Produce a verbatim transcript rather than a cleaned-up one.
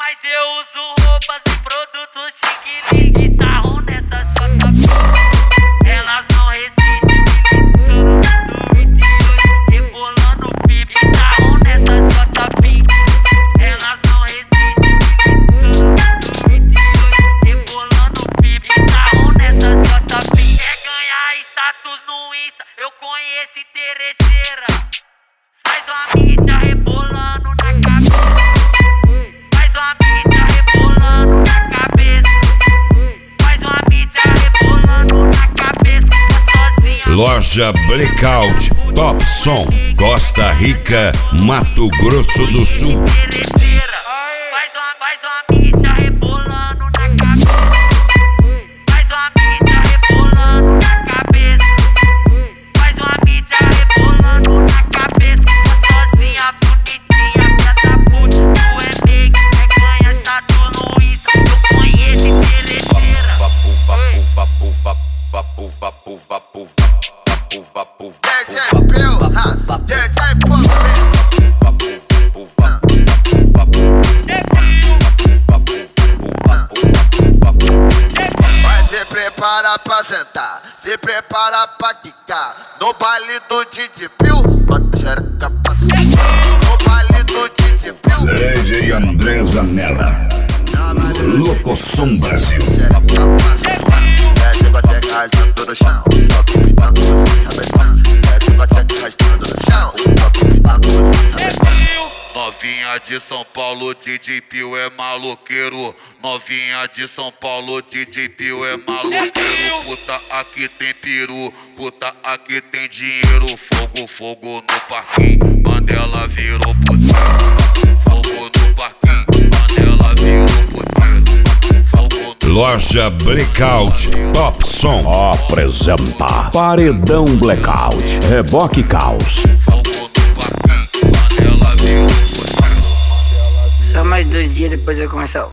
Mas eu uso roupas de produtos chique e sarro nessa chota. Elas não resistem, militando no vinte e oito, rebolando pipi e sarro nessa chota. Elas não resistem, militando no vinte e oito, rebolando pipi e sarro nessa chota. Quer ganhar status no Insta? Eu conheço interesseira. Faz uma mídia rebolando na cabeça. Faz uma mídia rebolando na cabeça. Faz uma mídia rebolando na cabeça. Gostosinha. Loja Blackout, Top Som, Costa Rica, Mato Grosso do Sul. Interesseira. Faz uma, faz uma mídia rebolando na cabeça. Faz uma mídia rebolando na cabeça. Faz uma mídia rebolando na cabeça. Gostosinha, bonitinha, preta puta, tu é big. Quer ganhar status no Insta? Eu conheço interesseira. D J Bill, ha, D J Pop. Vai se prepara pra sentar, se prepara pra quicar. No baile do Didi Bill, bota xereca pra cima. No baile do Didi Bill, D J André Zanella, Locosom Brasil. xereca pra cima. Desce o goteca arrastando no chão, sobe o pipaco assim, rabetão. Desce o goteca arrastando no chão, sobe o pipaco assim, rabetão. Novinha de São Paulo, D J Pio é maloqueiro. Novinha de São Paulo, D J Pio é maloqueiro. Puta, aqui tem peru, puta, aqui tem dinheiro. Fogo, fogo no parquinho, Mandela virou puteiro. Fogo no parquinho, Mandela virou puteiro. Fogo no... Loja Blackout, Top Som. Apresenta Paredão Blackout, Reboque Caos. Fogo no parquinho, Mandela virou puteiro. Só mais dois dias depois vai começar.